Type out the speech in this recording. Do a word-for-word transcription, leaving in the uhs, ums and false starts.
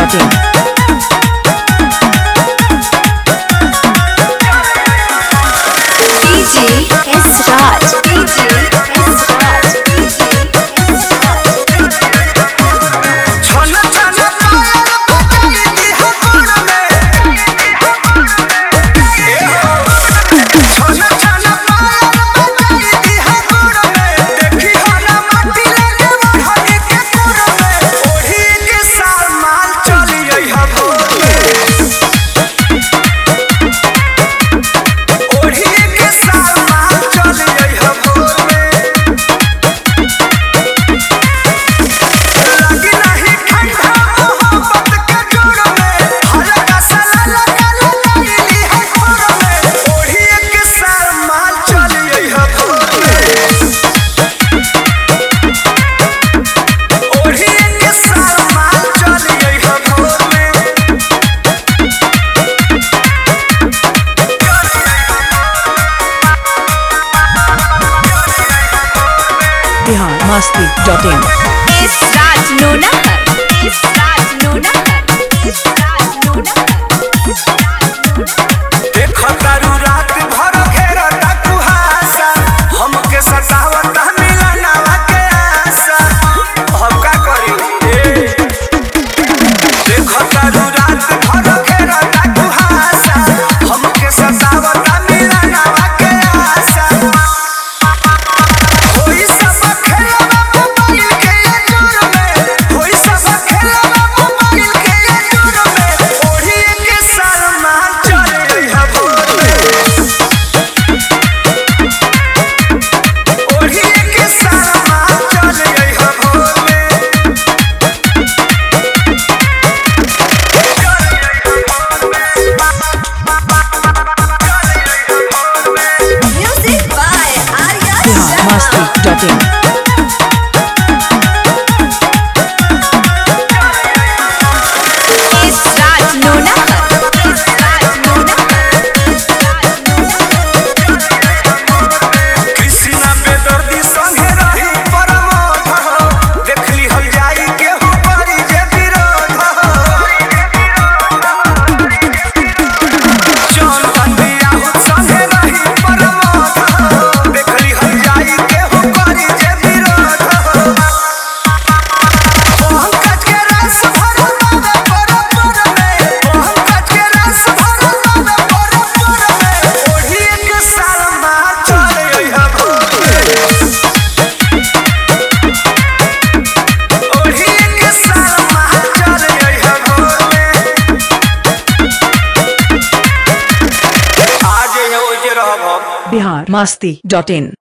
Dot in. DJ S Raj DJ S Raj छन छन पायल पकाई दी हो गुड़ में छन छन पायल पकाई दी हो गुड़ में देखी हो ना माटी लगे बढ़नी के गुड़ में ओढ़ी के साल माल चली आई है भोर ओढ़ी के साल माल चली आई है भोर लगी नहीं ठंडा मोहब्बत के जोड़ में हल्का सा लगा लगाईली है भोर में ओढ़ी के साल माल चली आई है भोर ओढ़ी के साल माल चली आई है भोर Bihar Masti dot in. S Raj Nona S Raj Nona S Raj Nona देखो तारू रात भर घेरता कुहासा हमके सतावता मिलनवा के आशा हम का करी ए देखो तारू रात भर घेरता कुहासा हमके सतावता मिलनवा के आशा होई सब खेलवा मोबाइल के जोर में होई सब खेलवा मोबाइल के जोर में ओढ़ी के साल माल चले आई है भोर ओढ़ी के साल माल चले आई है भोर music by Arya Bihar Masti dot in. S Raj Nona S Raj Nona Krishna बेदर्दी संगे रही परमोध हो देखली हम जाई केहू करी जे विरोध हो चल बंदिया हो संगे रही परमोध हो देखली हम जाई केहू करी जे विरोध हो पंकज के रस भरल बाबे परपुर में पंकज के रस भरल बाबे परपुर में ओढ़ी के साल माल चले आई है भोर ओढ़ी के साल माल चले आई है भोर आज है ओजे रहब हम। बिहार मस्ती डॉट इन।